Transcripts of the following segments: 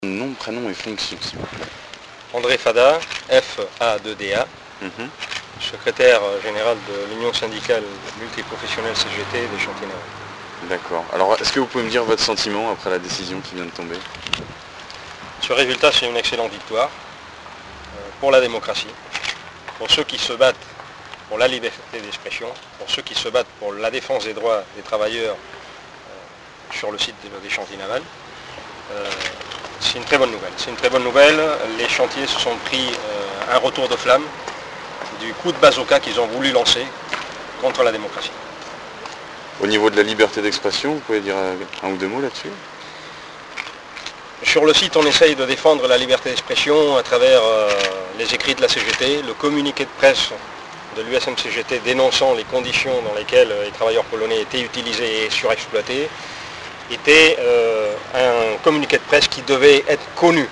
Nom, prénom et fonction. André Fada, F-A-2-D-A, secrétaire général de l'Union syndicale multiprofessionnelle CGT des Chantiers Navals. D'accord. Alors, est-ce que vous pouvez me dire votre sentiment après la décision qui vient de tomber? Ce résultat, c'est une excellente victoire pour la démocratie, pour ceux qui se battent pour la liberté d'expression, pour ceux qui se battent pour la défense des droits des travailleurs sur le site des Chantiers Navals. C'est une très bonne nouvelle. C'est une très bonne nouvelle. Les chantiers se sont pris un retour de flamme du coup de bazooka qu'ils ont voulu lancer contre la démocratie. Au niveau de la liberté d'expression, vous pouvez dire un ou deux mots là-dessus? Sur le site, on essaye de défendre la liberté d'expression à travers les écrits de la CGT, le communiqué de presse de l'USM-CGT dénonçant les conditions dans lesquelles les travailleurs polonais étaient utilisés et surexploités, était un communiqué de presse qui devait être connu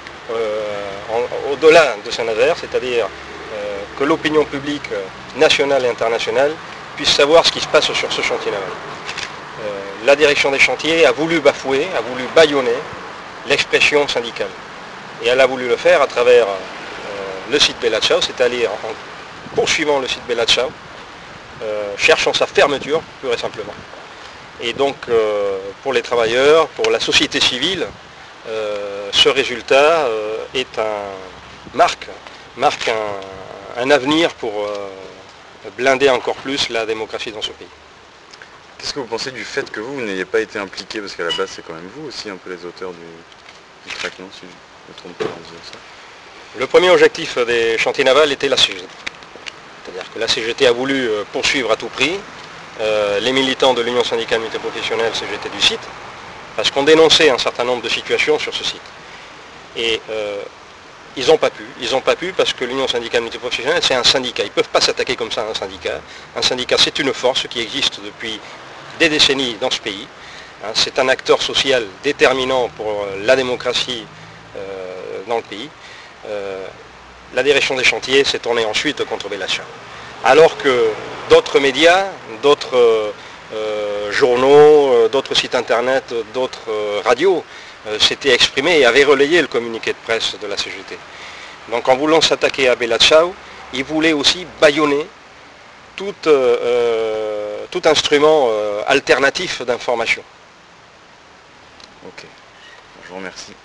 au-delà de Saint-Nazaire, c'est-à-dire que l'opinion publique nationale et internationale puisse savoir ce qui se passe sur ce chantier naval. La direction des chantiers a voulu bafouer, a voulu bâillonner l'expression syndicale. Et elle a voulu le faire à travers le site Bellachau, c'est-à-dire en poursuivant le site Bellachau, cherchant sa fermeture, pure et simplement. Et donc, pour les travailleurs, pour la société civile, ce résultat marque un avenir pour blinder encore plus la démocratie dans ce pays. Qu'est-ce que vous pensez du fait que vous n'ayez pas été impliqué, parce qu'à la base c'est quand même vous aussi un peu les auteurs du traitement, si je ne me trompe pas en disant ça? Le premier objectif des chantiers navals était la CGT. C'est-à-dire que la CGT a voulu poursuivre à tout prix les militants de l'Union syndicale multiprofessionnelle CGT du site, parce qu'on dénonçait un certain nombre de situations sur ce site. Et ils n'ont pas pu parce que l'Union syndicale multiprofessionnelle c'est un syndicat, ils ne peuvent pas s'attaquer comme ça à un syndicat. Un syndicat c'est une force qui existe depuis des décennies dans ce pays, c'est un acteur social déterminant pour la démocratie dans le pays. La direction des chantiers s'est tournée ensuite contre Bellachau. Alors que d'autres médias, d'autres journaux, d'autres sites internet, d'autres radios s'étaient exprimés et avaient relayé le communiqué de presse de la CGT. Donc en voulant s'attaquer à Bellachau, ils voulaient aussi bâillonner tout instrument alternatif d'information. Ok, je vous remercie.